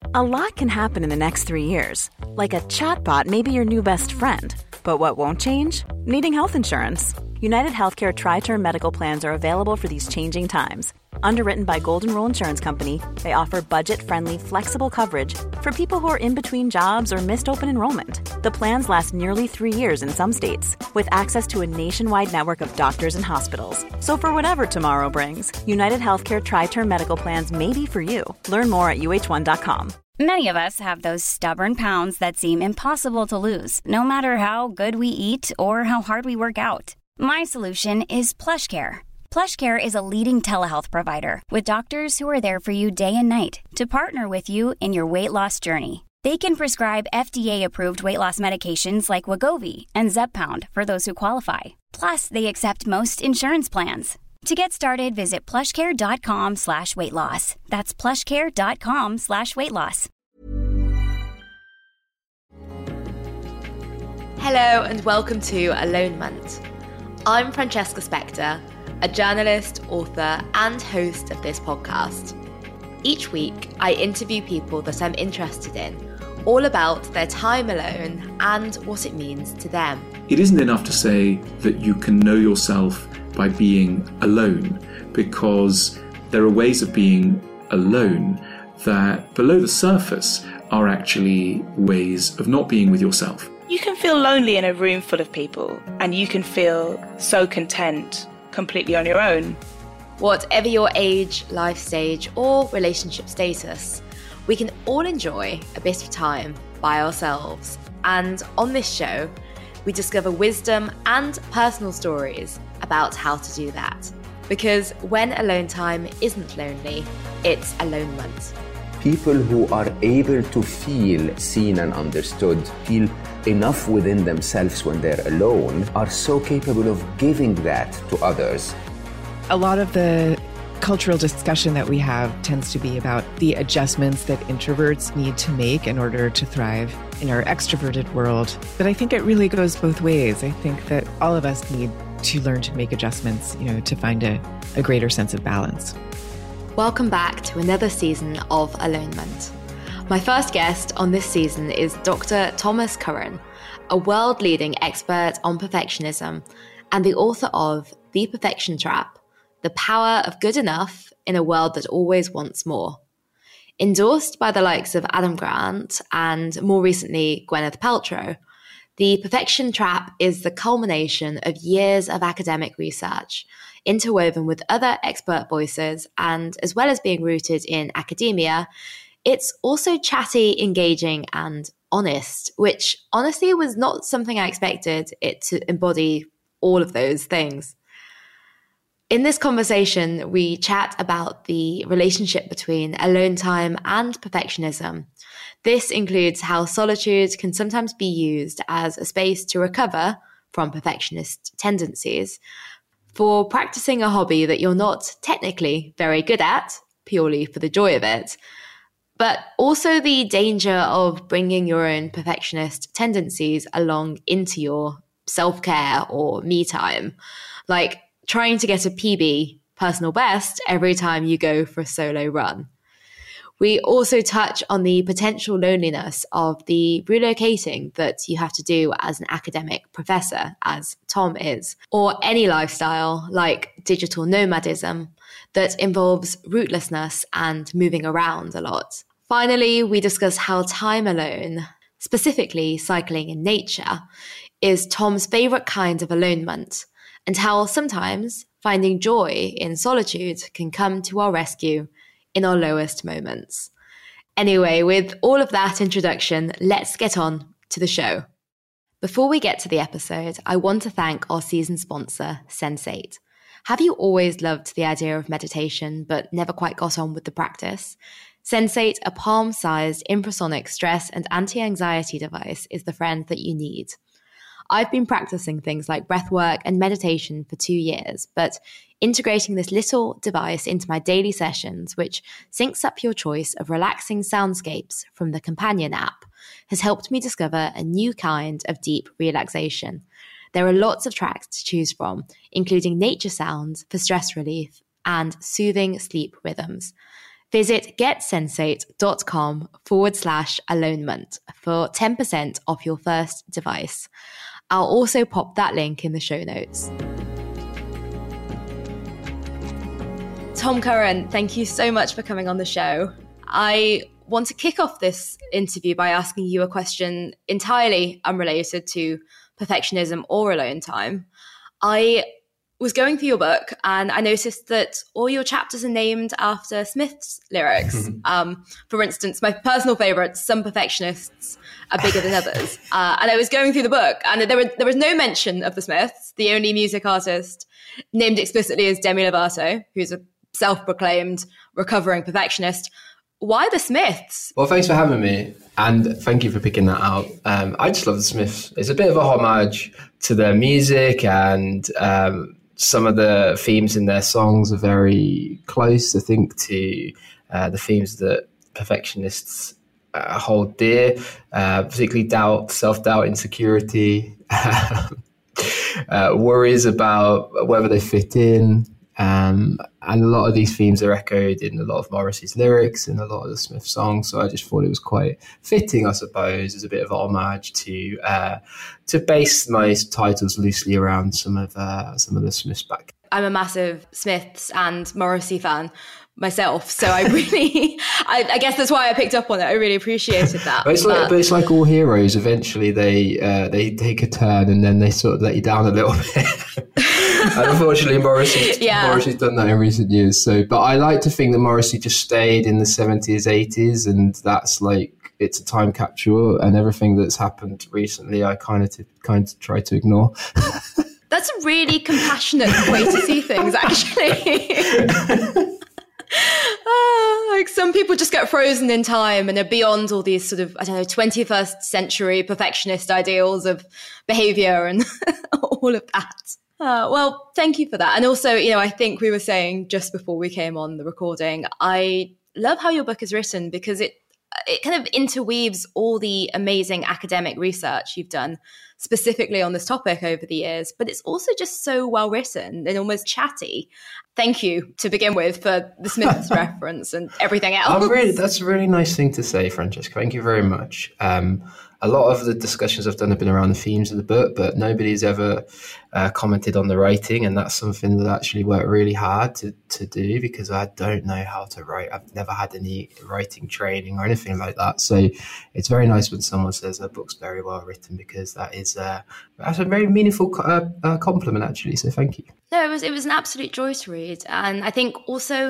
A lot can happen in the next 3 years. Like a chatbot may be your new best friend. But what won't change? Needing health insurance. United Healthcare Tri-Term Medical Plans are available for these changing times. Underwritten by Golden Rule Insurance Company, they offer budget-friendly, flexible coverage for people who are in between jobs or missed open enrollment. The plans last nearly 3 years in some states, with access to a nationwide network of doctors and hospitals. So for whatever tomorrow brings, United Healthcare Tri-Term Medical Plans may be for you. Learn more at uh1.com. Many of us have those stubborn pounds that seem impossible to lose, no matter how good we eat or how hard we work out. My solution is PlushCare. PlushCare is a leading telehealth provider with doctors who are there for you day and night to partner with you in your weight loss journey. They can prescribe FDA-approved weight loss medications like Wegovy and Zepbound for those who qualify. Plus, they accept most insurance plans. To get started, visit plushcare.com/weightloss. That's plushcare.com/weightloss. Hello and welcome to Alonement. I'm Francesca Spector, a journalist, author, and host of this podcast. Each week, I interview people that I'm interested in, all about their time alone and what it means to them. It isn't enough to say that you can know yourself by being alone, because there are ways of being alone that below the surface are actually ways of not being with yourself. You can feel lonely in a room full of people, and you can feel so content completely on your own. Whatever your age, life stage, or relationship status, we can all enjoy a bit of time by ourselves. And on this show, we discover wisdom and personal stories about how to do that. Because when alone time isn't lonely, it's alonement. People who are able to feel seen and understood, feel enough within themselves when they're alone, are so capable of giving that to others. A lot of the cultural discussion that we have tends to be about the adjustments that introverts need to make in order to thrive in our extroverted world. But I think it really goes both ways. I think that all of us need to learn to make adjustments, to find a greater sense of balance. Welcome back to another season of Alonement. My first guest on this season is Dr. Thomas Curran, a world-leading expert on perfectionism and the author of The Perfection Trap: The Power of Good Enough in a World That Always Wants More. Endorsed by the likes of Adam Grant and, more recently, Gwyneth Paltrow, The Perfection Trap is the culmination of years of academic research, interwoven with other expert voices, and as well as being rooted in academia, it's also chatty, engaging, and honest, which honestly was not something I expected it to embody all of those things. In this conversation, we chat about the relationship between alone time and perfectionism. This includes how solitude can sometimes be used as a space to recover from perfectionist tendencies, for practicing a hobby that you're not technically very good at, purely for the joy of it, but also the danger of bringing your own perfectionist tendencies along into your self-care or me time, like trying to get a PB, personal best, every time you go for a solo run. We also touch on the potential loneliness of the relocating that you have to do as an academic professor, as Tom is, or any lifestyle like digital nomadism that involves rootlessness and moving around a lot. Finally, we discuss how time alone, specifically cycling in nature, is Tom's favourite kind of alonement, and how sometimes finding joy in solitude can come to our rescue in our lowest moments. Anyway, with all of that introduction, let's get on to the show. Before we get to the episode, I want to thank our season sponsor, Sensate. Have you always loved the idea of meditation but never quite got on with the practice? Sensate, a palm-sized infrasonic stress and anti-anxiety device, is the friend that you need. I've been practicing things like breathwork and meditation for 2 years, but integrating this little device into my daily sessions, which syncs up your choice of relaxing soundscapes from the Companion app, has helped me discover a new kind of deep relaxation. There are lots of tracks to choose from, including nature sounds for stress relief and soothing sleep rhythms. Visit getsensate.com/alonement for 10% off your first device. I'll also pop that link in the show notes. Tom Curran, thank you so much for coming on the show. I want to kick off this interview by asking you a question entirely unrelated to perfectionism or alone time. I was going through your book and I noticed that all your chapters are named after Smith's lyrics. For instance, my personal favourite, Some Perfectionists Are Bigger Than Others. And I was going through the book and there was no mention of the Smiths, the only music artist named explicitly as Demi Lovato, who's a self-proclaimed recovering perfectionist. Why the Smiths? Well, thanks for having me, and thank you for picking that out. I just love the Smiths. It's a bit of a homage to their music, and some of the themes in their songs are very close, I think, to the themes that perfectionists hold dear, particularly doubt, self-doubt, insecurity, worries about whether they fit in. And a lot of these themes are echoed in a lot of Morrissey's lyrics and a lot of the Smith songs. So I just thought it was quite fitting, I suppose, as a bit of a homage to base my titles loosely around some of the Smiths back. I'm a massive Smiths and Morrissey fan myself, so I really, I guess that's why I picked up on it. I really appreciated that. But it's like all heroes. Eventually, they take a turn and then they sort of let you down a little bit. And unfortunately, Morrissey's done that in recent years. So, but I like to think that Morrissey just stayed in the 70s, 80s, and that's like, it's a time capsule, and everything that's happened recently, I kind of try to ignore. That's a really compassionate way to see things, actually. Like some people just get frozen in time and are beyond all these sort of, 21st century perfectionist ideals of behavior and all of that. Well, thank you for that. And also, I think we were saying just before we came on the recording, I love how your book is written because it kind of interweaves all the amazing academic research you've done specifically on this topic over the years, but it's also just so well written and almost chatty. Thank you to begin with for the Smiths reference and everything else. That's a really nice thing to say, Francesca. Thank you very much. A lot of the discussions I've done have been around the themes of the book, but nobody's ever commented on the writing, and that's something that I actually worked really hard to do because I don't know how to write. I've never had any writing training or anything like that. So it's very nice when someone says a book's very well written because that's a very meaningful compliment, actually. So thank you. No, it was an absolute joy to read. And I think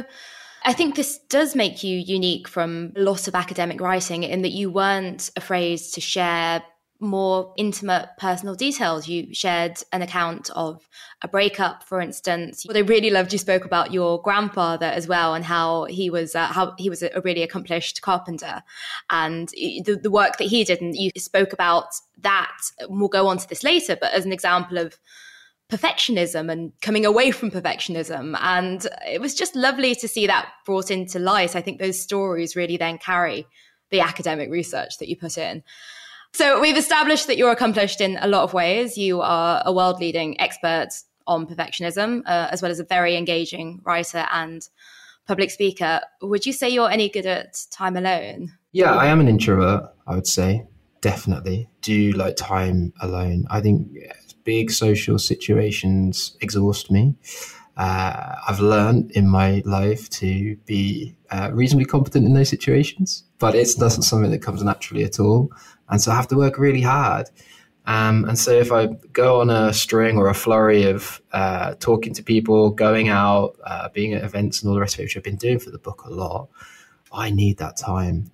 this does make you unique from a lot of academic writing in that you weren't afraid to share more intimate personal details. You shared an account of a breakup, for instance. What I really loved, you spoke about your grandfather as well and how he was a really accomplished carpenter and the work that he did. And you spoke about that. We'll go on to this later, but as an example of perfectionism and coming away from perfectionism. And it was just lovely to see that brought into light. I think those stories really then carry the academic research that you put in. So we've established that you're accomplished in a lot of ways. You are a world-leading expert on perfectionism, as well as a very engaging writer and public speaker. Would you say you're any good at time alone? Yeah, I am an introvert, I would say. Definitely. Do like time alone. I think big social situations exhaust me. I've learned in my life to be reasonably competent in those situations, but it's not something that comes naturally at all. And so I have to work really hard. And so if I go on a string or a flurry of talking to people, going out, being at events and all the rest of it, which I've been doing for the book a lot, I need that time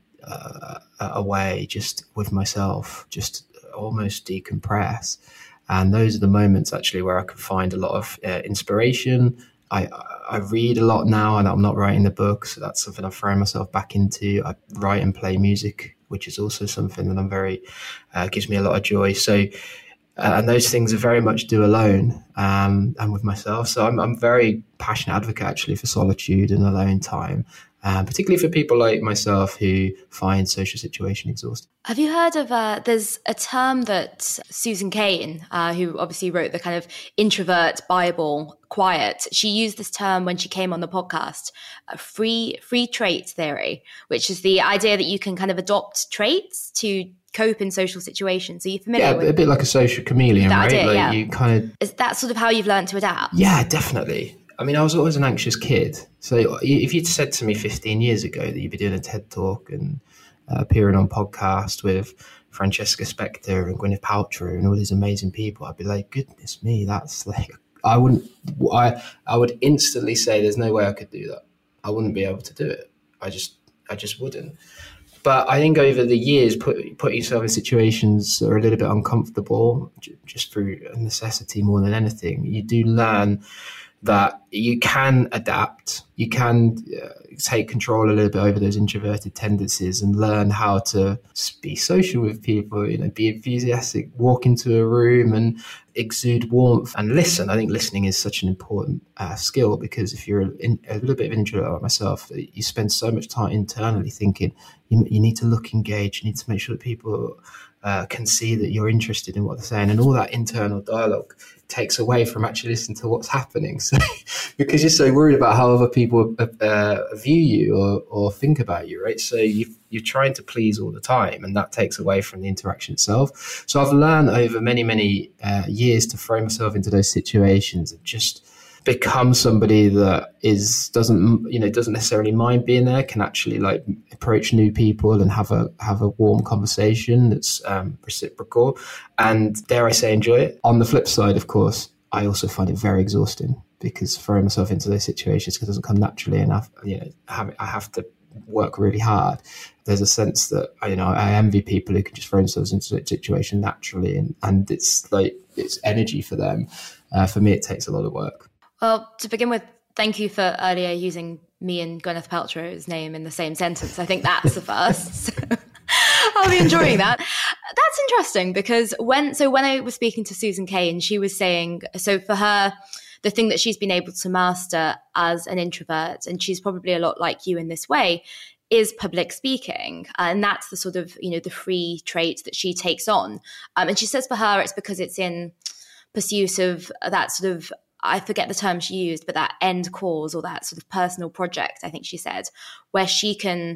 away just with myself, just almost decompress. And those are the moments actually where I can find a lot of inspiration. I read a lot now and I'm not writing the book, so that's something I've thrown myself back into. I write and play music, which is also something that I'm very, gives me a lot of joy. So And those things are very much do alone and with myself. So I'm very passionate advocate actually for solitude and alone time, particularly for people like myself who find social situation exhausting. Have you heard of, there's a term that Susan Cain, who obviously wrote the kind of introvert Bible, Quiet, she used this term when she came on the podcast, free trait theory, which is the idea that you can kind of adopt traits to cope in social situations. Are you familiar with a bit like a social chameleon, right? Idea, like yeah. you kind of... Is that sort of how you've learned to adapt? Yeah, definitely. I mean, I was always an anxious kid. So if you'd said to me 15 years ago that you'd be doing a TED Talk and appearing on podcast with Francesca Spector and Gwyneth Paltrow and all these amazing people, I'd be like, goodness me, that's like... I would instantly say there's no way I could do that. I wouldn't be able to do it. I just wouldn't. But I think over the years, put yourself in situations that are a little bit uncomfortable, just through necessity more than anything. You do learn that you can adapt. You can take control a little bit over those introverted tendencies and learn how to be social with people, be enthusiastic, walk into a room and exude warmth and listen. I think listening is such an important skill, because if you're a little bit of an introvert like myself, you spend so much time internally thinking you need to look engaged, you need to make sure that people can see that you're interested in what they're saying, and all that internal dialogue takes away from actually listening to what's happening. So because you're so worried about how other people view you or think about you, right? So you're trying to please all the time, and that takes away from the interaction itself. So I've learned over many years to throw myself into those situations and just become somebody that doesn't necessarily mind being there, can actually like approach new people and have a warm conversation that's reciprocal, and dare I say enjoy it. On the flip side, of course, I also find it very exhausting, because throwing myself into those situations doesn't come naturally enough. I have to work really hard. There's a sense that I envy people who can just throw themselves into a situation naturally, and it's like it's energy for them. For me, it takes a lot of work. Well, to begin with, thank you for earlier using me and Gwyneth Paltrow's name in the same sentence. I think that's the first. So I'll be enjoying that. That's interesting, because when I was speaking to Susan Cain, she was saying, so for her, the thing that she's been able to master as an introvert, and she's probably a lot like you in this way, is public speaking. And that's the sort of, the free trait that she takes on. And she says for her, it's because it's in pursuit of that sort of, I forget the term she used, but that end cause, or that sort of personal project, I think she said, where she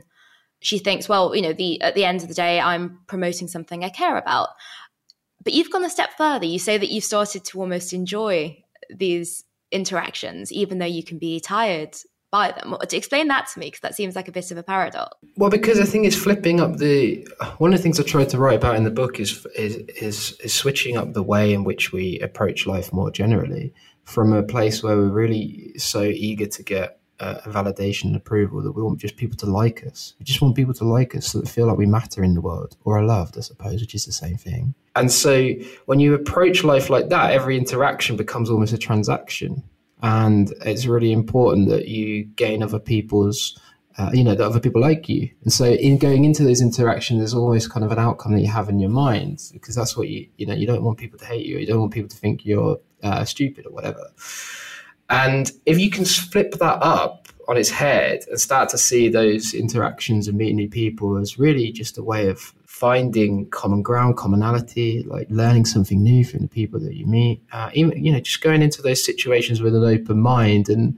thinks, well, at the end of the day, I'm promoting something I care about. But you've gone a step further. You say that you've started to almost enjoy these interactions, even though you can be tired by them. To explain that to me, because that seems like a bit of a paradox. Well, because I think it's flipping up one of the things I tried to write about in the book is switching up the way in which we approach life more generally, from a place where we're really so eager to get validation and approval that we want just people to like us. We just want people to like us so that we feel like we matter in the world, or are loved, I suppose, which is the same thing. And so when you approach life like that, every interaction becomes almost a transaction. And it's really important that you gain other people's, that other people like you. And so in going into those interactions, there's always kind of an outcome that you have in your mind, because that's what you don't want people to hate you. You don't want people to think you're stupid or whatever. And if you can flip that up on its head and start to see those interactions and meeting new people as really just a way of finding common ground, commonality, like learning something new from the people that you meet, just going into those situations with an open mind and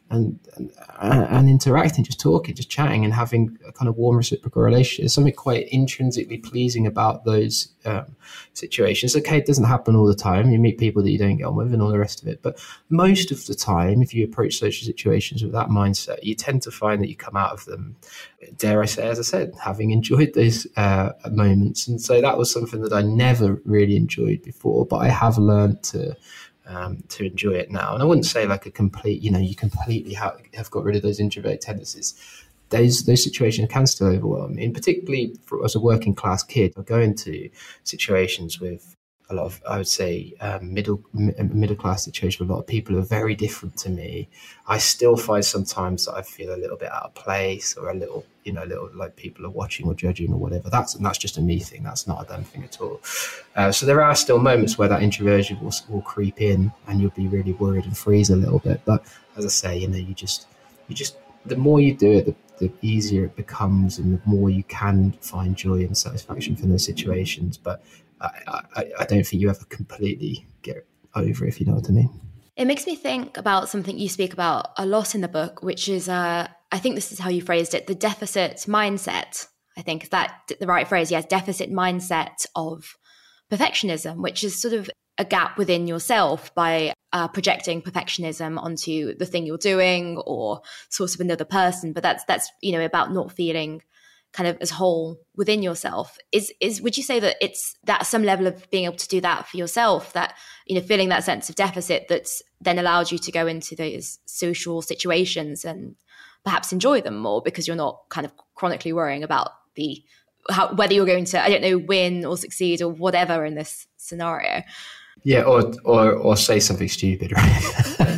interacting, just talking, just chatting, and having a kind of warm reciprocal relationship. There's something quite intrinsically pleasing about those situations. Okay, it doesn't happen all the time. You meet people that you don't get on with and all the rest of it. But most of the time, if you approach social situations with that mindset, you tend to find that you come out of them, dare I say, as I said, having enjoyed those moments. And so that was something that I never really enjoyed before, but I have learned to enjoy it now. And I wouldn't say like a complete, you completely have got rid of those introvert tendencies. Those situations can still overwhelm me. And particularly as a working class kid, I go into situations with I would say, middle class situation. A lot of people are very different to me. I still find sometimes that I feel a little bit out of place, or a little like people are watching or judging or whatever. That's just a me thing. That's not a them thing at all. So there are still moments where that introversion will creep in, and you'll be really worried and freeze a little bit. But as I say, you just the more you do it, the easier it becomes, and the more you can find joy and satisfaction from those situations. But I don't think you ever completely get over it, if you know what I mean. It makes me think about something you speak about a lot in the book, which is, I think this is how you phrased it, the deficit mindset. I think, is that the right phrase? Yes, deficit mindset of perfectionism, which is sort of a gap within yourself by projecting perfectionism onto the thing you're doing or sort of another person. But that's about not feeling kind of as whole within yourself. Would you say that it's that some level of being able to do that for yourself, that feeling that sense of deficit that's then allowed you to go into those social situations and perhaps enjoy them more, because you're not kind of chronically worrying about whether you're going to, win or succeed or whatever in this scenario? Yeah, or say something stupid, right?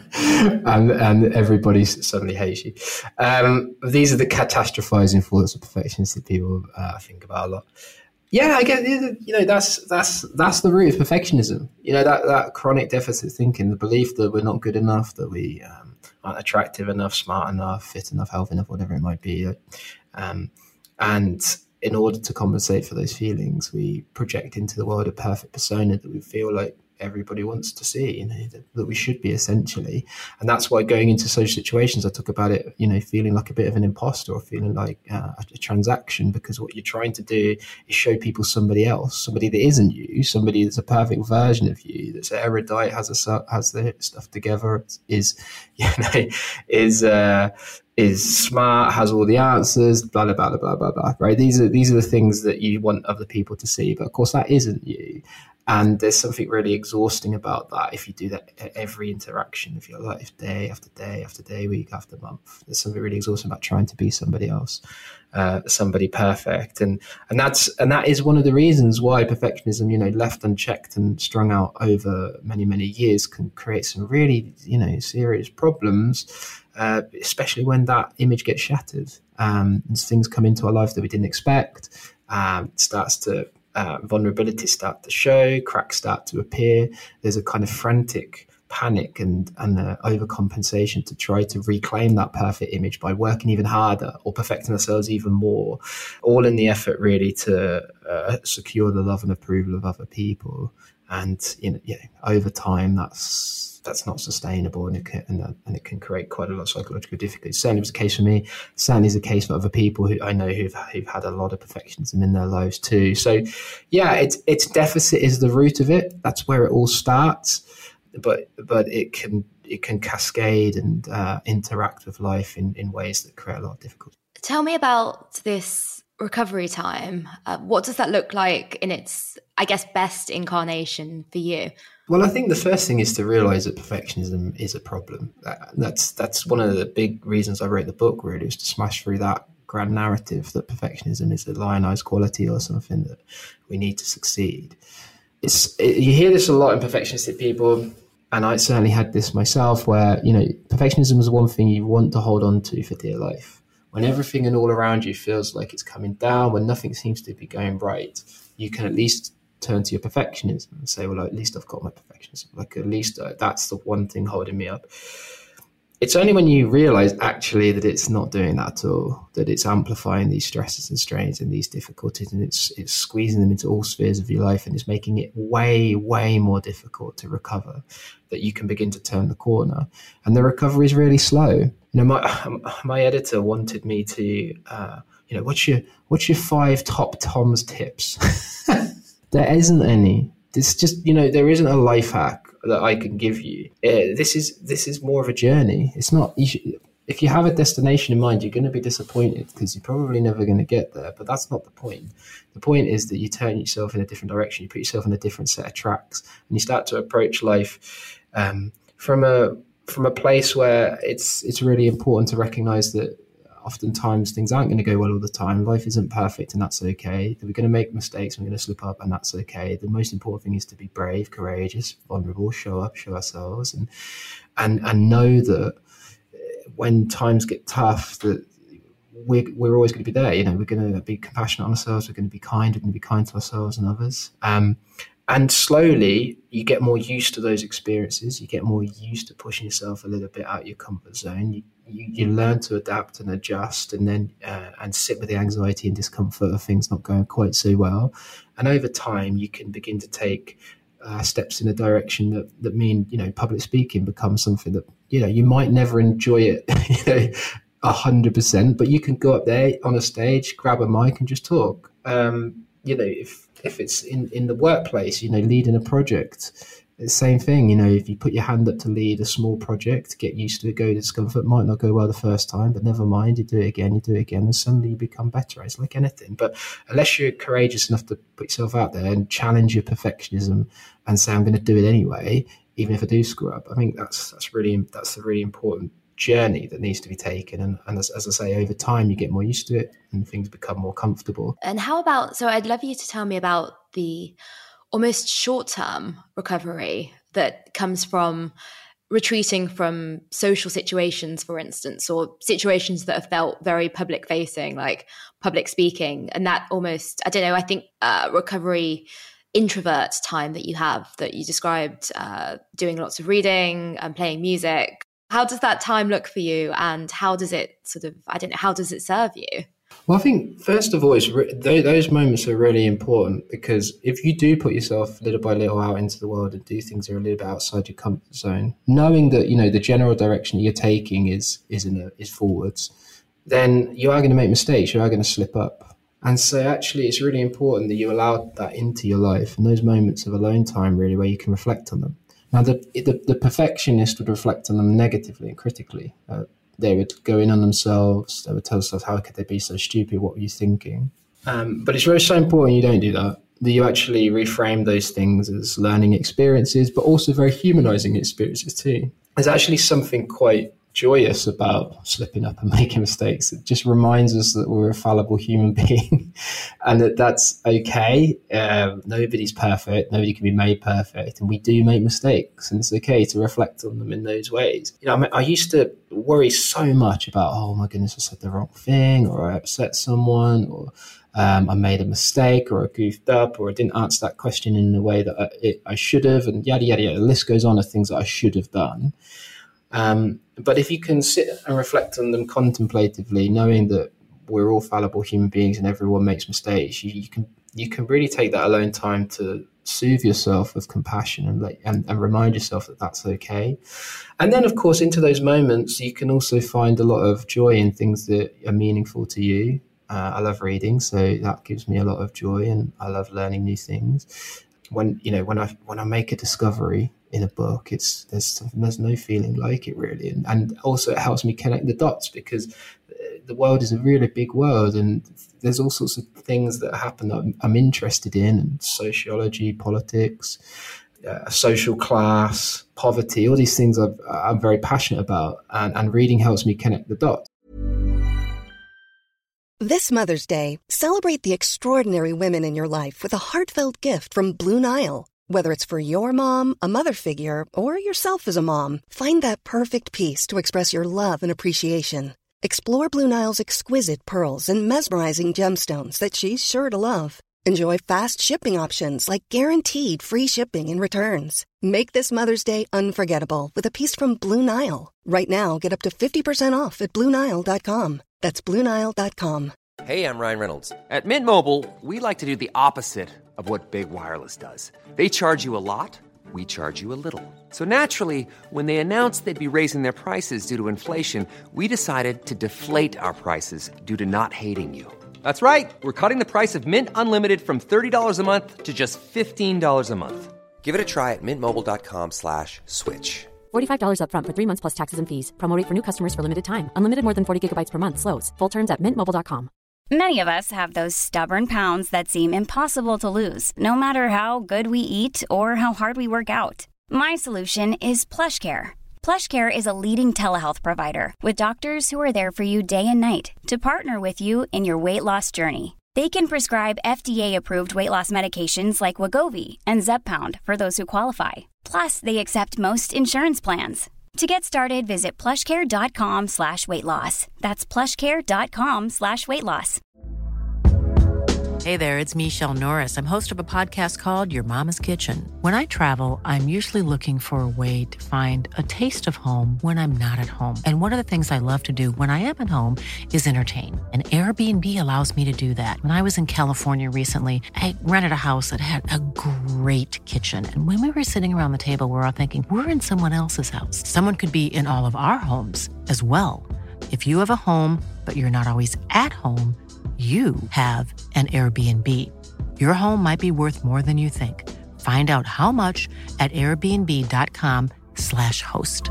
and everybody suddenly hates you. These are the catastrophizing thoughts of perfectionists that people think about a lot. Yeah, I get, that's the root of perfectionism. That chronic deficit thinking, the belief that we're not good enough, that we aren't attractive enough, smart enough, fit enough, healthy enough, whatever it might be. And in order to compensate for those feelings, we project into the world a perfect persona that we feel like everybody wants to see, that we should be, essentially. And that's why going into social situations, I talk about it, feeling like a bit of an imposter, or feeling like a transaction, because what you're trying to do is show people somebody else, somebody that isn't you, somebody that's a perfect version of you, that's erudite, has the stuff together, is smart, has all the answers, blah, blah, blah, blah, blah, blah, right? These are the things that you want other people to see. But of course, that isn't you. And there's something really exhausting about that if you do that at every interaction of your life, day after day after day, week after month. There's something really exhausting about trying to be somebody else, somebody perfect. And that is one of the reasons why perfectionism, left unchecked and strung out over many, many years, can create some really, serious problems, especially when that image gets shattered. And things come into our life that we didn't expect. Vulnerabilities start to show, cracks start to appear. There's a kind of frantic panic and overcompensation to try to reclaim that perfect image by working even harder or perfecting ourselves even more, all in the effort really to secure the love and approval of other people. And over time, that's not sustainable, and it can create quite a lot of psychological difficulties. Certainly was the case for me. Certainly is the case for other people who I know who've had a lot of perfectionism in their lives too. So, yeah, it's deficit is the root of it. That's where it all starts. But it can cascade and interact with life in ways that create a lot of difficulty. Tell me about this recovery time. What does that look like in its, I guess, best incarnation for you? Well, I think the first thing is to realize that perfectionism is a problem. That's one of the big reasons I wrote the book, really, is to smash through that grand narrative that perfectionism is a lionized quality or something that we need to succeed. You hear this a lot in perfectionistic people, and I certainly had this myself, where perfectionism is one thing you want to hold on to for dear life. When everything and all around you feels like it's coming down, when nothing seems to be going right, you can at least turn to your perfectionism and say, well, at least I've got my perfectionism. Like, at least that's the one thing holding me up. It's only when you realize actually that it's not doing that at all, that it's amplifying these stresses and strains and these difficulties, and it's squeezing them into all spheres of your life, and it's making it way, way more difficult to recover, that you can begin to turn the corner. And the recovery is really slow. My editor wanted me to, what's your 5 top Tom's tips? There isn't any. It's just, there isn't a life hack that I can give you. This is more of a journey. It's not. If you have a destination in mind, you're going to be disappointed because you're probably never going to get there. But that's not the point. The point is that you turn yourself in a different direction. You put yourself on a different set of tracks, and you start to approach life from a place where it's really important to recognize that oftentimes things aren't going to go well all the time. Life isn't perfect, and that's okay. We're going to make mistakes, we're going to slip up, and that's okay. The most important thing is to be brave, courageous, vulnerable, show up, show ourselves, and know that when times get tough, that we're always going to be there. We're going to be compassionate on ourselves, we're going to be kind, we're going to be kind to ourselves and others. And slowly you get more used to those experiences. You get more used to pushing yourself a little bit out of your comfort zone. You learn to adapt and adjust, and then and sit with the anxiety and discomfort of things not going quite so well. And over time, you can begin to take steps in a direction that mean, public speaking becomes something that, you might never enjoy it, 100%, but you can go up there on a stage, grab a mic and just talk. If it's in the workplace, leading a project, the same thing. If you put your hand up to lead a small project, get used to it, go to discomfort, might not go well the first time, but never mind, you do it again, and suddenly you become better. It's like anything. But unless you're courageous enough to put yourself out there and challenge your perfectionism and say, I'm going to do it anyway, even if I do screw up, I think that's a really important journey that needs to be taken. And as I say, over time you get more used to it and things become more comfortable. And how about, so I'd love you to tell me about the almost short-term recovery that comes from retreating from social situations, for instance, or situations that have felt very public facing, like public speaking, and that almost, I don't know, I think recovery introvert time that you described, doing lots of reading and playing music. How does that time look for you, and how does it how does it serve you? Well, I think first of all, those moments are really important, because if you do put yourself little by little out into the world and do things that are a little bit outside your comfort zone, knowing that the general direction that you're taking is forwards, then you are going to make mistakes, you are going to slip up. And so actually it's really important that you allow that into your life, and those moments of alone time really where you can reflect on them. Now, the perfectionist would reflect on them negatively and critically. They would go in on themselves. They would tell themselves, how could they be so stupid? What were you thinking? But it's really so important you don't do that you actually reframe those things as learning experiences, but also very humanizing experiences too. There's actually something quite joyous about slipping up and making mistakes. It just reminds us that we're a fallible human being and that's okay. Nobody's perfect. Nobody can be made perfect. And we do make mistakes, and it's okay to reflect on them in those ways. I used to worry so much about, oh my goodness, I said the wrong thing, or I upset someone, or I made a mistake, or I goofed up, or I didn't answer that question in the way that I should have, and yada, yada, yada. The list goes on of things that I should have done. But if you can sit and reflect on them contemplatively, knowing that we're all fallible human beings and everyone makes mistakes, you can really take that alone time to soothe yourself with compassion and remind yourself that that's okay. And then, of course, into those moments, you can also find a lot of joy in things that are meaningful to you. I love reading, so that gives me a lot of joy, and I love learning new things. When I make a discovery in a book, there's no feeling like it really, and also it helps me connect the dots, because the world is a really big world, and there's all sorts of things that happen that I'm interested in, and sociology, politics, social class, poverty, all these things I'm very passionate about, and reading helps me connect the dots. This Mother's Day, celebrate the extraordinary women in your life with a heartfelt gift from Blue Nile. Whether it's for your mom, a mother figure, or yourself as a mom, find that perfect piece to express your love and appreciation. Explore Blue Nile's exquisite pearls and mesmerizing gemstones that she's sure to love. Enjoy fast shipping options like guaranteed free shipping and returns. Make this Mother's Day unforgettable with a piece from Blue Nile. Right now, get up to 50% off at BlueNile.com. That's BlueNile.com. Hey, I'm Ryan Reynolds. At Mint Mobile, we like to do the opposite of what Big Wireless does. They charge you a lot, we charge you a little. So naturally, when they announced they'd be raising their prices due to inflation, we decided to deflate our prices due to not hating you. That's right. We're cutting the price of Mint Unlimited from $30 a month to just $15 a month. Give it a try at mintmobile.com/switch. $45 up front for 3 months plus taxes and fees. Promo rate for new customers for limited time. Unlimited more than 40 gigabytes per month. Slows full terms at mintmobile.com. Many of us have those stubborn pounds that seem impossible to lose, no matter how good we eat or how hard we work out. My solution is PlushCare. PlushCare is a leading telehealth provider with doctors who are there for you day and night to partner with you in your weight loss journey. They can prescribe FDA-approved weight loss medications like Wegovy and Zepbound for those who qualify. Plus, they accept most insurance plans. To get started, visit plushcare.com/weightloss. That's plushcare.com/weightloss. Hey there, it's Michelle Norris. I'm host of a podcast called Your Mama's Kitchen. When I travel, I'm usually looking for a way to find a taste of home when I'm not at home. And one of the things I love to do when I am at home is entertain. And Airbnb allows me to do that. When I was in California recently, I rented a house that had a great kitchen. And when we were sitting around the table, we were all thinking, we're in someone else's house. Someone could be in all of our homes as well. If you have a home, but you're not always at home, you have an Airbnb. Your home might be worth more than you think. Find out how much at airbnb.com/host.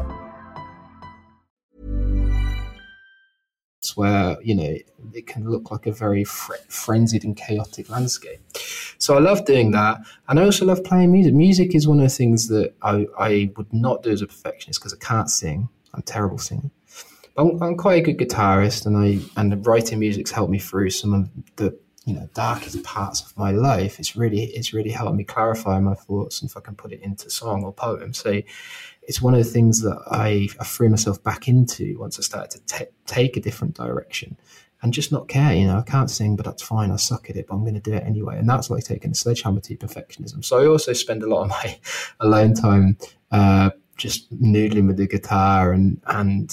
It's where, it can look like a very frenzied and chaotic landscape. So I love doing that. And I also love playing music. Music is one of the things that I would not do as a perfectionist because I can't sing. I'm a terrible singer. I'm quite a good guitarist, and writing music's helped me through some of the darkest parts of my life. It's really helped me clarify my thoughts, and if I can put it into song or poem. So it's one of the things that I threw myself back into once I started to take a different direction and just not care. I can't sing, but that's fine. I suck at it, but I'm going to do it anyway. And that's like taking a sledgehammer to perfectionism. So I also spend a lot of my alone time just noodling with the guitar and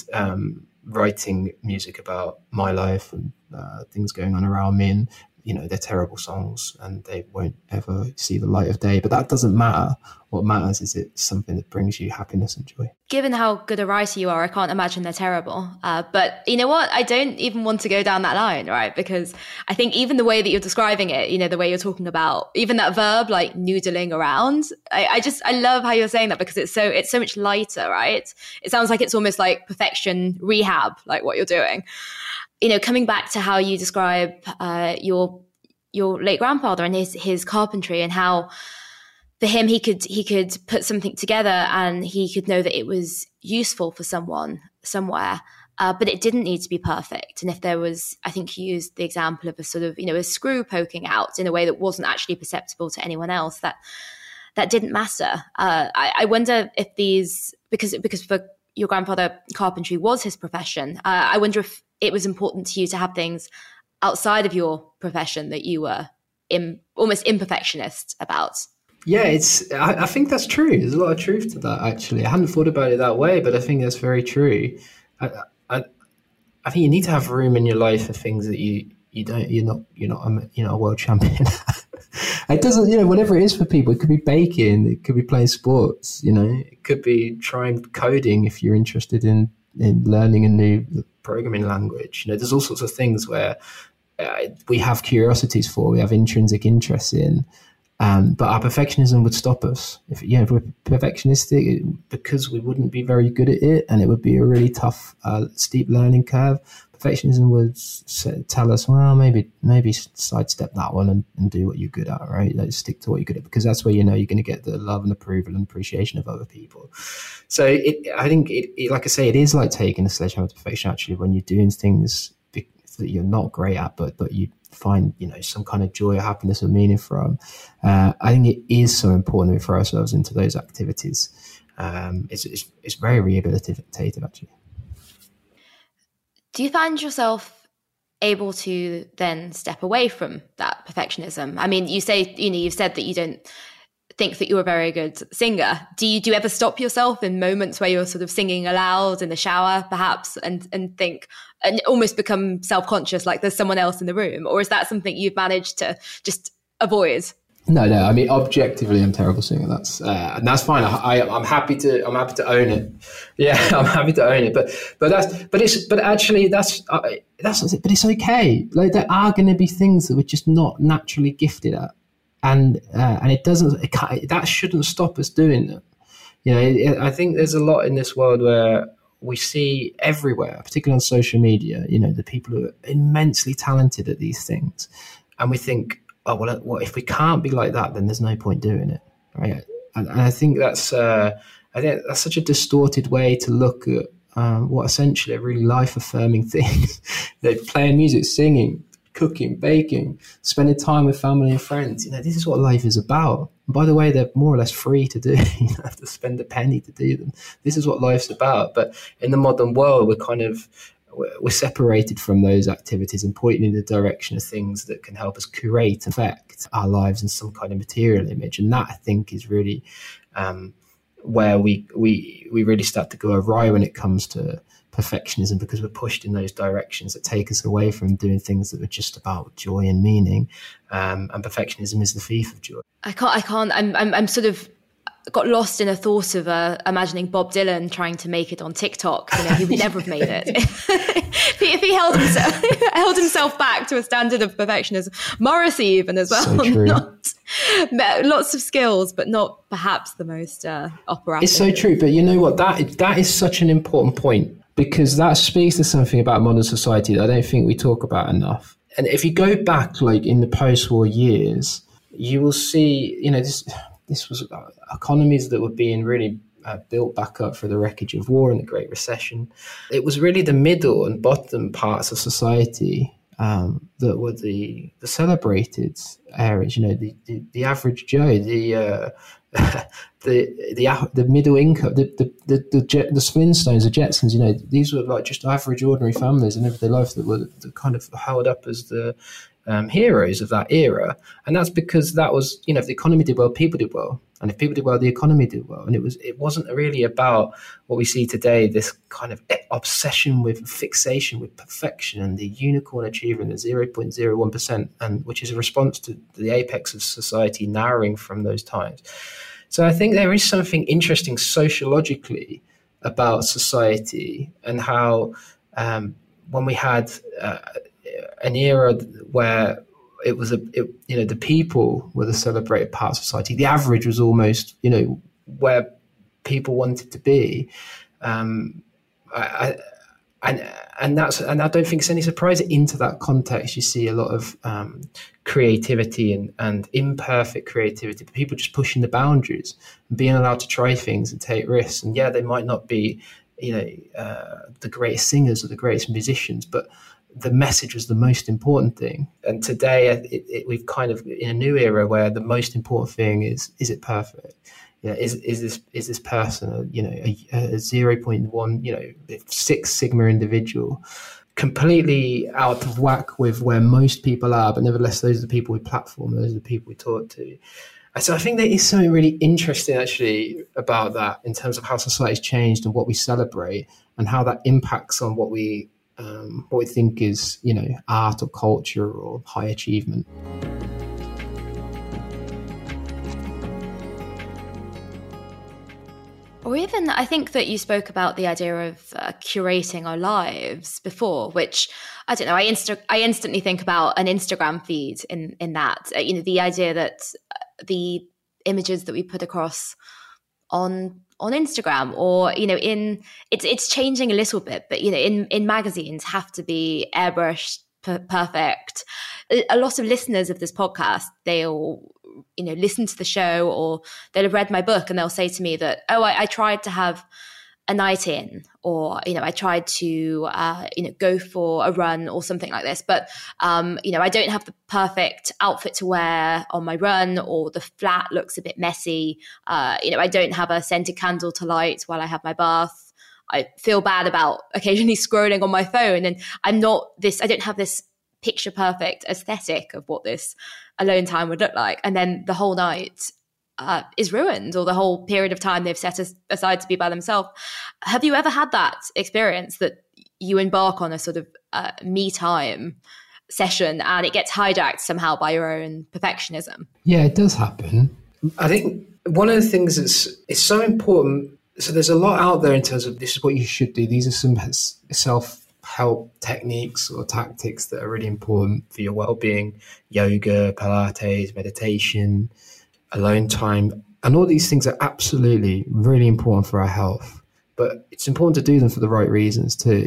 writing music about my life and things going on around me. And they're terrible songs and they won't ever see the light of day, but that doesn't matter. What matters is it's something that brings you happiness and joy. Given how good a writer you are, I can't imagine they're terrible. But you know what? I don't even want to go down that line, right? Because I think even the way that you're describing it, the way you're talking about even that verb, like noodling around, I love how you're saying that because it's so much lighter, right? It sounds like it's almost like perfection rehab, like what you're doing. Coming back to how you describe your late grandfather and his carpentry, and how for him he could put something together and he could know that it was useful for someone somewhere, but it didn't need to be perfect. And if there was, I think you used the example of a sort of a screw poking out in a way that wasn't actually perceptible to anyone else, that didn't matter. I wonder if these, because for your grandfather, carpentry was his profession. I wonder if it was important to you to have things outside of your profession that you were almost imperfectionist about. Yeah, I think that's true. There's a lot of truth to that, actually. I hadn't thought about it that way, but I think that's very true. I think you need to have room in your life for things that you're not a world champion. It doesn't, whatever it is for people. It could be baking, it could be playing sports, it could be trying coding if you're interested in learning a new programming language. There's all sorts of things where we have curiosities for, we have intrinsic interest in, but our perfectionism would stop us. If we're perfectionistic, because we wouldn't be very good at it, and it would be a really tough, steep learning curve. Perfectionism would tell us, well, maybe sidestep that one and do what you're good at, right? Like, stick to what you're good at, because that's where you're going to get the love and approval and appreciation of other people. So I think, like I say, it is like taking a sledgehammer to perfection, actually, when you're doing things that you're not great at, but you find, some kind of joy or happiness or meaning from. I think it is so important that we throw ourselves into those activities. It's very rehabilitative, actually. Do you find yourself able to then step away from that perfectionism? I mean, you say, you've said that you don't think that you're a very good singer. Do you ever stop yourself in moments where you're sort of singing aloud in the shower, perhaps, and think, and almost become self-conscious, like there's someone else in the room? Or is that something you've managed to just avoid? No. I mean, objectively, I'm a terrible singer. That's fine. I'm happy to own it. Yeah, I'm happy to own it. But it's okay. Like, there are going to be things that we're just not naturally gifted at, and that shouldn't stop us doing it. I think there's a lot in this world where we see everywhere, particularly on social media, the people who are immensely talented at these things, and we think, oh, well, if we can't be like that, then there's no point doing it, right? And I think that's I think that's such a distorted way to look at what essentially are really life-affirming things. Playing music, singing, cooking, baking, spending time with family and friends. This is what life is about. And by the way, they're more or less free to do. You don't have to spend a penny to do them. This is what life's about. But in the modern world, we're separated from those activities and pointing in the direction of things that can help us curate and affect our lives in some kind of material image. And that, I think, is really where we really start to go awry when it comes to perfectionism, because we're pushed in those directions that take us away from doing things that are just about joy and meaning. And perfectionism is the thief of joy. I can't. I'm sort of got lost in a thought of imagining Bob Dylan trying to make it on TikTok. He would never have made it if he held himself back to a standard of perfectionism. Morrissey even as well. So true. Lots of skills, but not perhaps the most operatic. It's so true. But you know what? That is such an important point, because that speaks to something about modern society that I don't think we talk about enough. And if you go back in the post-war years, you will see, this was economies that were being really built back up for the wreckage of war and the Great Recession. It was really the middle and bottom parts of society that were the celebrated areas. The average Joe, the middle income, the Flintstones, the Jetsons. These were just average, ordinary families in everyday life that were kind of held up as the heroes of that era. And that's because that was, if the economy did well, people did well. And if people did well, the economy did well. And it wasn't really about what we see today, this kind of obsession with fixation with perfection and the unicorn achievement, the 0.01%, and which is a response to the apex of society narrowing from those times. So I think there is something interesting sociologically about society and how when we had an era where it was the people were the celebrated part of society. The average was almost, where people wanted to be. And I don't think it's any surprise that into that context, you see a lot of creativity and imperfect creativity, people just pushing the boundaries and being allowed to try things and take risks. And yeah, they might not be, the greatest singers or the greatest musicians, but the message was the most important thing. And today we've kind of in a new era where the most important thing is it perfect? Is this person a 0.1 Six Sigma individual, completely out of whack with where most people are, but nevertheless those are the people we platform, those are the people we talk to. And so I think there is something really interesting actually about that in terms of how society's changed and what we celebrate and how that impacts on what we think is, art or culture or high achievement. Or even, I think that you spoke about the idea of curating our lives before, which, I don't know, I instantly think about an Instagram feed in that, the idea that the images that we put across on Instagram or, it's changing a little bit, but, in magazines have to be airbrushed, perfect. A lot of listeners of this podcast, they'll, listen to the show or they'll have read my book and they'll say to me that, I tried to have a night in, or, I tried to, go for a run or something like this. But, I don't have the perfect outfit to wear on my run, or the flat looks a bit messy. I don't have a scented candle to light while I have my bath. I feel bad about occasionally scrolling on my phone, and I don't have this picture perfect aesthetic of what this alone time would look like. And then the whole night is ruined, or the whole period of time they've set aside to be by themselves. Have you ever had that experience that you embark on a sort of me time session and it gets hijacked somehow by your own perfectionism? Yeah, it does happen. I think one of the things it's so important. So there's a lot out there in terms of this is what you should do. These are some self-help techniques or tactics that are really important for your well-being: yoga, Pilates, meditation, alone time. And all these things are absolutely really important for our health. But it's important to do them for the right reasons too.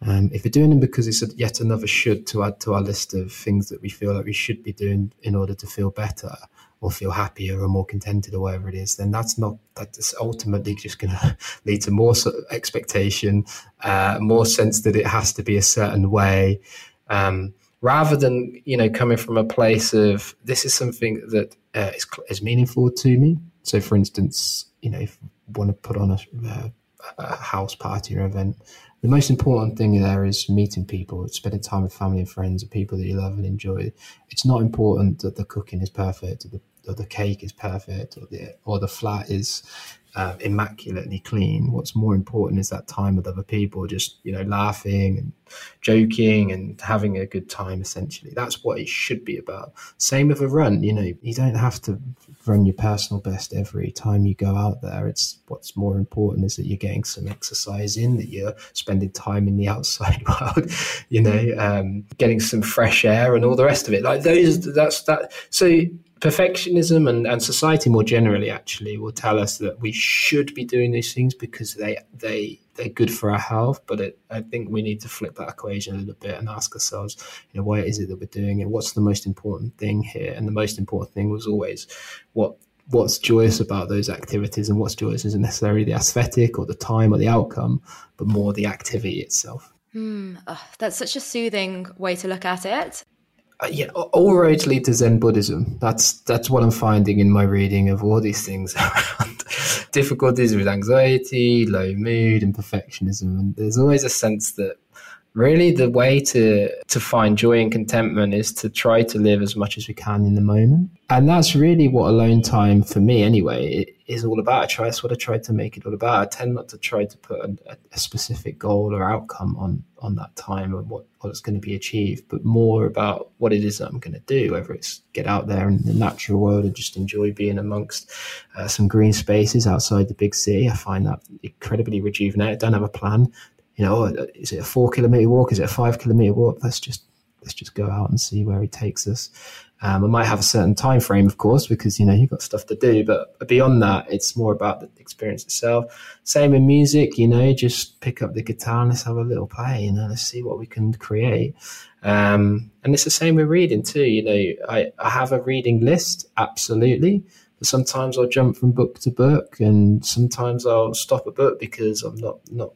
If we're doing them because it's yet another should to add to our list of things that we feel like we should be doing in order to feel better or feel happier or more contented or whatever it is, then that's ultimately just going to lead to more sort of expectation, more sense that it has to be a certain way, rather than, coming from a place of this is something that is meaningful to me. So, for instance, if you want to put on a house party or event, the most important thing there is meeting people, spending time with family and friends, and people that you love and enjoy. It's not important that the cooking is perfect, or the cake is perfect, or the flat is immaculately clean. What's more important is that time with other people, just laughing and joking and having a good time. Essentially, that's what it should be about. Same with a run. You don't have to run your personal best every time you go out there. It's what's more important is that you're getting some exercise in, that you're spending time in the outside world, getting some fresh air and all the rest of it. Like so perfectionism and society more generally actually will tell us that we should be doing these things because they're good for our health. But I think we need to flip that equation a little bit and ask ourselves, why is it that we're doing it? What's the most important thing here? And the most important thing was always what's joyous about those activities, and what's joyous isn't necessarily the aesthetic or the time or the outcome, but more the activity itself. That's such a soothing way to look at it. All roads lead to Zen Buddhism. That's what I'm finding in my reading of all these things around difficulties with anxiety, low mood, and perfectionism. And there's always a sense that really the way to find joy and contentment is to try to live as much as we can in the moment. And that's really what alone time, for me anyway, is all about. That's what I try to make it all about. I tend not to try to put a specific goal or outcome on that time and what's going to be achieved, but more about what it is that I'm going to do, whether it's get out there in the natural world and just enjoy being amongst some green spaces outside the big city. I find that incredibly rejuvenating. I don't have a plan. Is it a 4 kilometer walk? Is it a 5 kilometer walk? Let's just go out and see where it takes us. I might have a certain time frame, of course, because, you've got stuff to do. But beyond that, it's more about the experience itself. Same in music, just pick up the guitar and let's have a little play, let's see what we can create. And it's the same with reading too. I have a reading list, absolutely. But sometimes I'll jump from book to book, and sometimes I'll stop a book because I'm not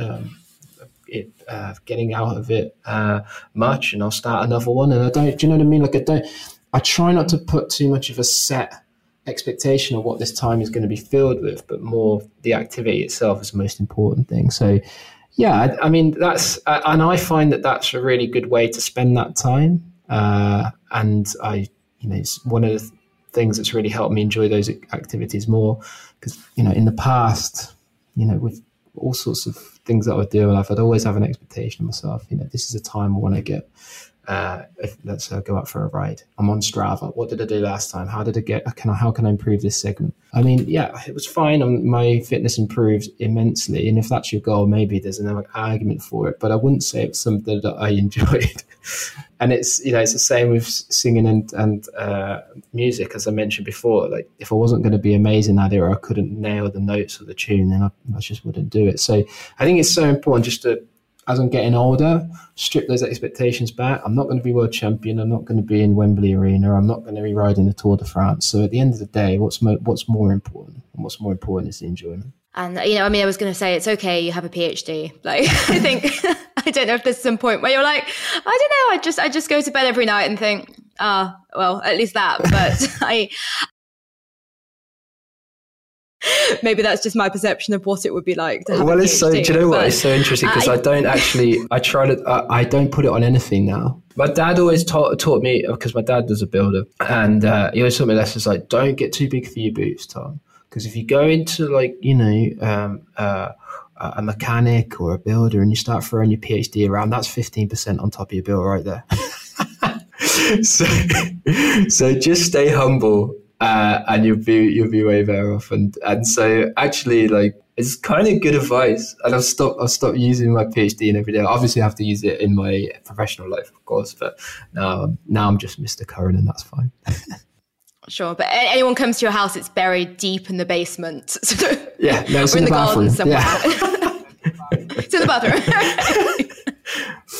getting out of it much, and I'll start another one. And do you know what I mean? I try not to put too much of a set expectation of what this time is going to be filled with, but more the activity itself is the most important thing. So I mean, that's, and I find that that's a really good way to spend that time. And it's one of the things that's really helped me enjoy those activities more, because, in the past, with all sorts of things that I would do, and I'd always have an expectation of myself. This is a time I want to get. Let's go out for a ride. I'm on Strava. What did I do last time? How did I get? How can I improve this segment? I mean, it was fine. My fitness improved immensely, and if that's your goal, maybe there's an argument for it. But I wouldn't say it's something that I enjoyed. And it's it's the same with singing and music, as I mentioned before. Like, if I wasn't going to be amazing at it, or I couldn't nail the notes of the tune, then I just wouldn't do it. So I think it's so important just to, as I'm getting older, strip those expectations back. I'm not going to be world champion. I'm not going to be in Wembley Arena. I'm not going to be riding the Tour de France. So at the end of the day, what's more important? And what's more important is the enjoyment. And, I was going to say, it's okay, you have a PhD. Like, I think, I don't know if there's some point where you're like, I don't know, I just go to bed every night and think, well, at least that. But maybe that's just my perception of what it would be like to have a PhD. It's so, do you know what? It's so interesting because I don't put it on anything now. My dad always taught me, because my dad was a builder, and he always taught me lessons like, don't get too big for your boots, Tom. Because if you go into a mechanic or a builder and you start throwing your PhD around, that's 15% on top of your bill right there. So just stay humble. And you'll be way better off. And so actually, like, it's kind of good advice. And I'll stop using my PhD in every day. Obviously, I have to use it in my professional life, of course. But now I'm just Mr. Curran, and that's fine. Sure, but anyone comes to your house, it's buried deep in the basement. Yeah, no, it's or in the bathroom. Garden somewhere. Yeah. It's in the bathroom.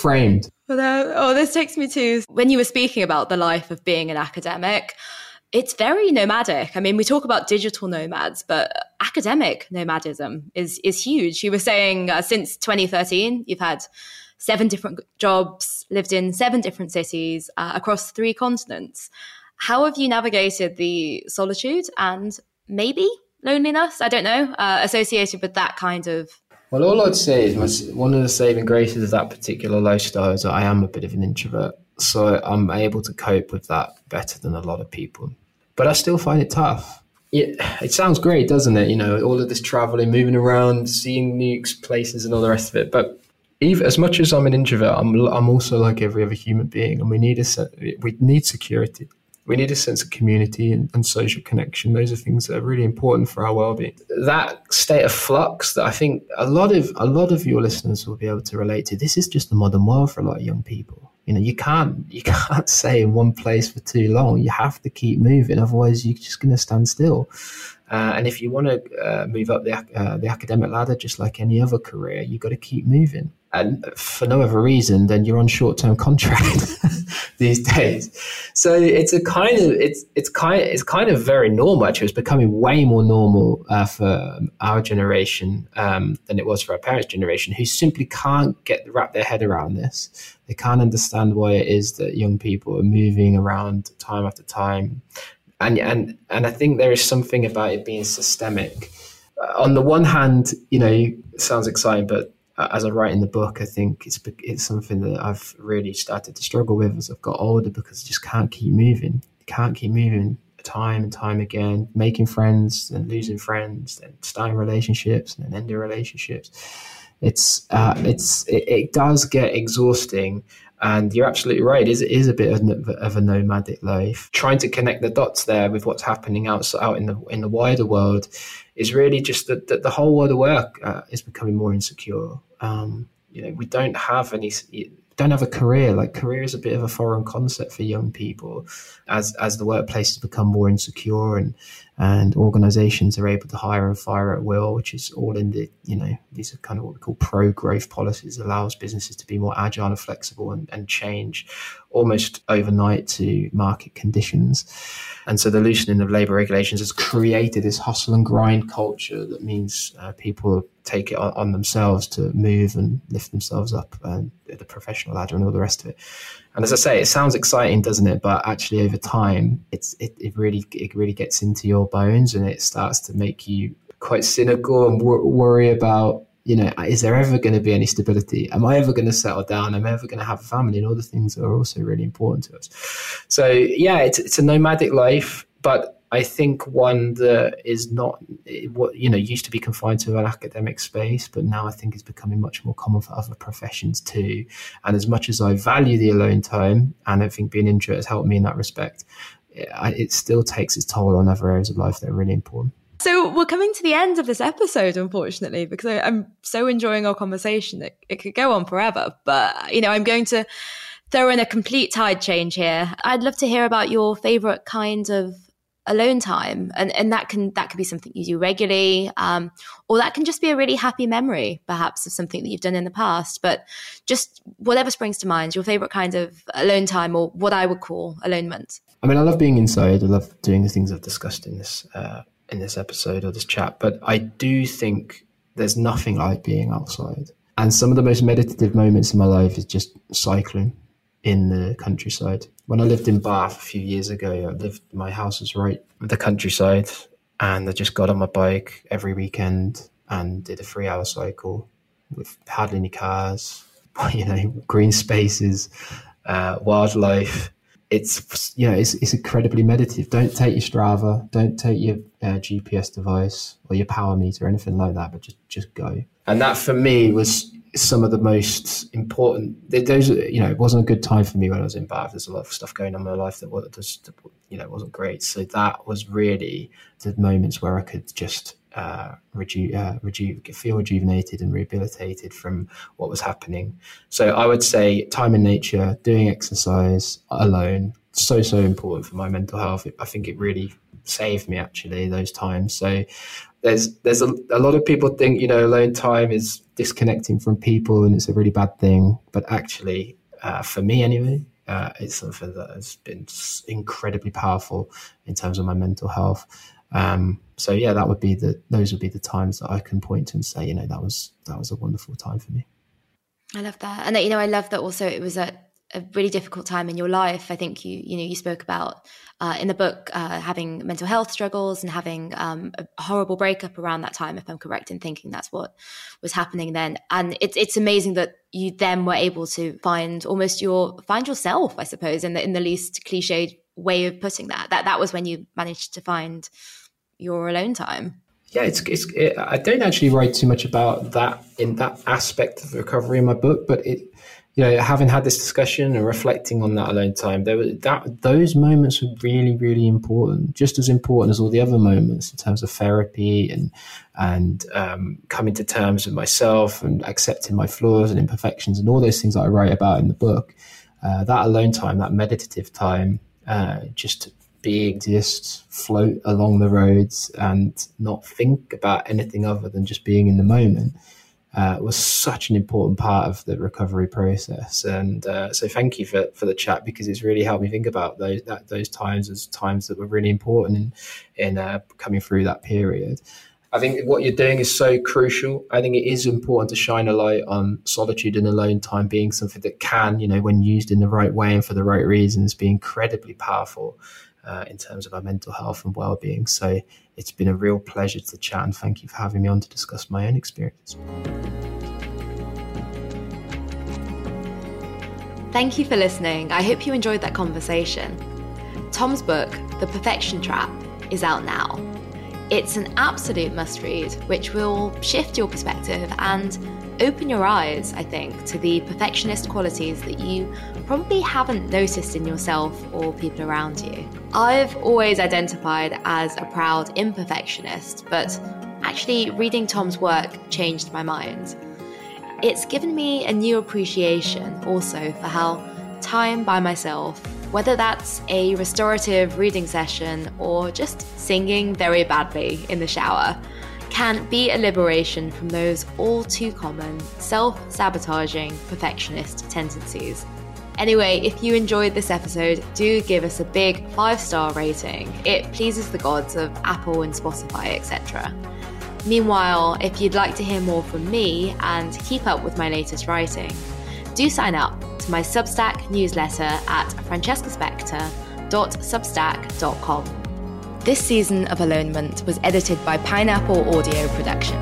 framed. Well, this takes me to when you were speaking about the life of being an academic. It's very nomadic. I mean, we talk about digital nomads, but academic nomadism is huge. You were saying since 2013, you've had 7 different jobs, lived in 7 different cities across 3 continents. How have you navigated the solitude and maybe loneliness, I don't know, associated with that kind of... Well, all I'd say is one of the saving graces of that particular lifestyle is that I am a bit of an introvert. So I'm able to cope with that better than a lot of people. But I still find it tough. It sounds great, doesn't it? You know, all of this traveling, moving around, seeing new places and all the rest of it. But even as much as I'm an introvert, I'm also like every other human being, and we need security. We need a sense of community and social connection. Those are things that are really important for our well-being. That state of flux that I think a lot of your listeners will be able to relate to. This is just the modern world for a lot of young people. You know, you can't stay in one place for too long. You have to keep moving, otherwise you're just going to stand still. And if you want to move up the academic ladder, just like any other career, you've got to keep moving. And for no other reason than you're on short-term contract these days. So it's kind of very normal. Actually, it's becoming way more normal for our generation than it was for our parents' generation, who simply can't wrap their head around this. They can't understand why it is that young people are moving around time after time. And I think there is something about it being systemic. On the one hand, you know, it sounds exciting, but as I write in the book, I think it's something that I've really started to struggle with as I've got older, because I just can't keep moving. You can't keep moving time and time again, making friends and losing friends, and starting relationships and then ending relationships. It does get exhausting. And you're absolutely right. It is a bit of a nomadic life. Trying to connect the dots there with what's happening out in the wider world is really just that the whole world of work is becoming more insecure. You know, we don't have a career. Like, career is a bit of a foreign concept for young people as the workplaces become more insecure and organizations are able to hire and fire at will, which is all in the, you know, these are kind of what we call pro-growth policies, allows businesses to be more agile and flexible and change almost overnight to market conditions. And so the loosening of labor regulations has created this hustle and grind culture that means people take it on themselves to move and lift themselves up the professional ladder and all the rest of it. And as I say, it sounds exciting, doesn't it? But actually over time, it really gets into your bones, and it starts to make you quite cynical and worry about, you know, is there ever going to be any stability? Am I ever going to settle down? Am I ever going to have a family? And all the things that are also really important to us. So yeah, it's a nomadic life, but I think one that is not what, you know, used to be confined to an academic space, but now I think is becoming much more common for other professions too. And as much as I value the alone time, and I think being introvert has helped me in that respect, it still takes its toll on other areas of life that are really important. So we're coming to the end of this episode, unfortunately, because I'm so enjoying our conversation that it could go on forever. But, you know, I'm going to throw in a complete tide change here. I'd love to hear about your favorite kind of alone time, and that could be something you do regularly, or that can just be a really happy memory, perhaps, of something that you've done in the past. But just whatever springs to mind, your favorite kind of alone time, or what I would call alonement. I mean, I love being inside. I love doing the things I've discussed in this episode or this chat, but I do think there's nothing like being outside. And some of the most meditative moments in my life is just cycling in the countryside. When I lived in Bath a few years ago, my house was right at the countryside, and I just got on my bike every weekend and did a 3-hour cycle with hardly any cars, you know, green spaces, wildlife. It's, you know, it's incredibly meditative. Don't take your Strava, don't take your GPS device or your power meter or anything like that, but just go. And that for me was some of the most important. Those, you know, it wasn't a good time for me when I was in Bath. There's a lot of stuff going on in my life that wasn't great. So that was really the moments where I could just feel rejuvenated and rehabilitated from what was happening. So I would say time in nature, doing exercise alone, so important for my mental health. I think it really saved me, actually, those times. So there's a lot of people think, alone time is disconnecting from people and it's a really bad thing. But actually, for me anyway, it's something that has been incredibly powerful in terms of my mental health. So yeah, those would be the times that I can point to and say, that was a wonderful time for me. I love that. And I love that also it was a really difficult time in your life. I think you spoke about in the book having mental health struggles and having a horrible breakup around that time, if I'm correct in thinking that's what was happening then. And it's amazing that you then were able to find yourself, I suppose, in the least cliched way of putting that. That was when you managed to find your alone time. Yeah, I don't actually write too much about that in that aspect of recovery in my book, but having had this discussion and reflecting on that alone time, those moments were really, really important, just as important as all the other moments in terms of therapy and coming to terms with myself and accepting my flaws and imperfections and all those things that I write about in the book. That alone time, that meditative time, just to exist, float along the roads and not think about anything other than just being in the moment, was such an important part of the recovery process. And so thank you for the chat, because it's really helped me think about those times as times that were really important in coming through that period. I think what you're doing is so crucial. I think it is important to shine a light on solitude and alone time being something that can, when used in the right way and for the right reasons, be incredibly powerful in terms of our mental health and well-being. So it's been a real pleasure to chat, and thank you for having me on to discuss my own experience. Thank you for listening. I hope you enjoyed that conversation. Tom's book, The Perfection Trap, is out now. It's an absolute must-read, which will shift your perspective and open your eyes, I think, to the perfectionist qualities that you probably haven't noticed in yourself or people around you. I've always identified as a proud imperfectionist, but actually reading Tom's work changed my mind. It's given me a new appreciation also for how time by myself, whether that's a restorative reading session or just singing very badly in the shower, can be a liberation from those all too common self-sabotaging perfectionist tendencies. Anyway, if you enjoyed this episode, do give us a big 5-star rating. It pleases the gods of Apple and Spotify, etc. Meanwhile, if you'd like to hear more from me and keep up with my latest writing, do sign up to my Substack newsletter at francescaspector.substack.com. This season of Alonement was edited by Pineapple Audio Production.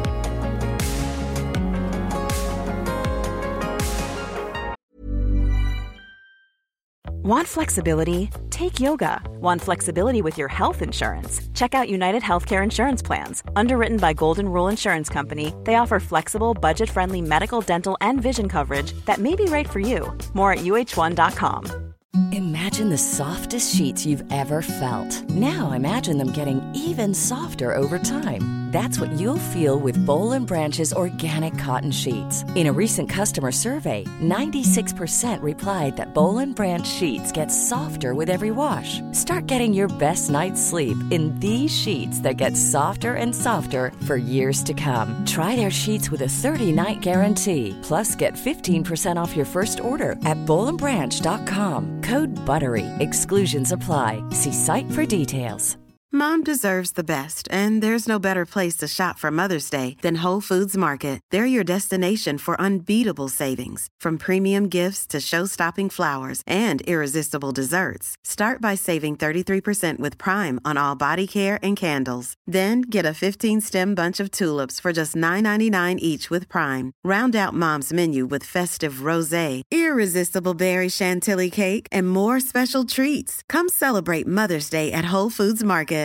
Want flexibility? Take yoga. Want flexibility with your health insurance? Check out United Healthcare Insurance Plans. Underwritten by Golden Rule Insurance Company, they offer flexible, budget-friendly medical, dental, and vision coverage that may be right for you. More at uh1.com. Imagine the softest sheets you've ever felt. Now imagine them getting even softer over time. That's what you'll feel with Boll & Branch's organic cotton sheets. In a recent customer survey, 96% replied that Boll & Branch sheets get softer with every wash. Start getting your best night's sleep in these sheets that get softer and softer for years to come. Try their sheets with a 30-night guarantee. Plus, get 15% off your first order at BollandBranch.com. Code BUTTERY. Exclusions apply. See site for details. Mom deserves the best, and there's no better place to shop for Mother's Day than Whole Foods Market. They're your destination for unbeatable savings, from premium gifts to show-stopping flowers and irresistible desserts. Start by saving 33% with Prime on all body care and candles. Then get a 15-stem bunch of tulips for just $9.99 each with Prime. Round out Mom's menu with festive rosé, irresistible berry chantilly cake, and more special treats. Come celebrate Mother's Day at Whole Foods Market.